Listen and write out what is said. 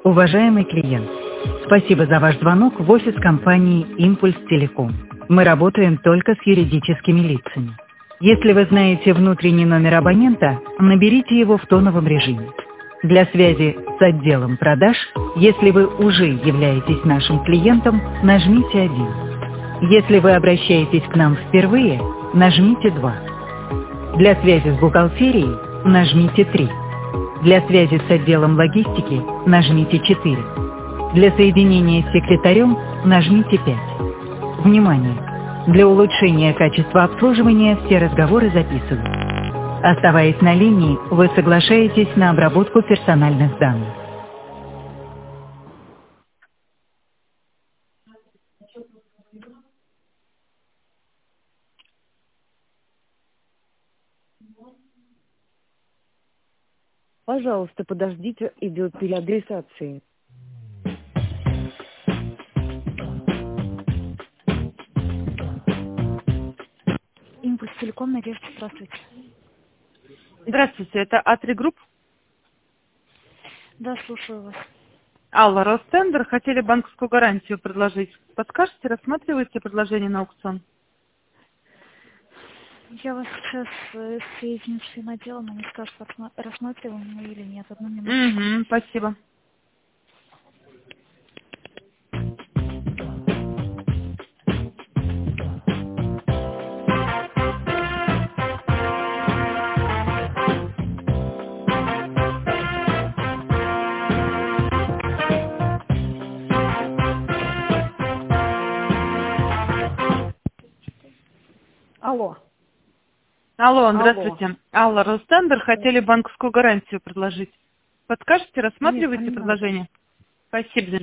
Уважаемый клиент, спасибо за ваш звонок в офис компании «Импульс Телеком». Мы работаем только с юридическими лицами. Если вы знаете внутренний номер абонента, наберите его в тоновом режиме. Для связи с отделом продаж, если вы уже являетесь нашим клиентом, нажмите 1. Если вы обращаетесь к нам впервые, нажмите 2. Для связи с бухгалтерией нажмите 3. Для связи с отделом логистики нажмите 4. Для соединения с секретарем нажмите 5. Внимание! Для улучшения качества обслуживания все разговоры записываются. Оставаясь на линии, вы соглашаетесь на обработку персональных данных. Пожалуйста, подождите, идет переадресация. Импульс Телеком, Надежда, здравствуйте. Здравствуйте, это А3 Групп. Да, слушаю вас. Алла, Ростендер, хотели банковскую гарантию предложить. Подскажете, рассматриваете предложение на аукцион? Я вас сейчас соединю с своим отделом, они скажут, рассматриваем мы или нет. Одну минуту. Спасибо. Алло, здравствуйте. Алла, Ростендер, хотели банковскую гарантию предложить. Подскажете, рассматриваете предложение? Спасибо.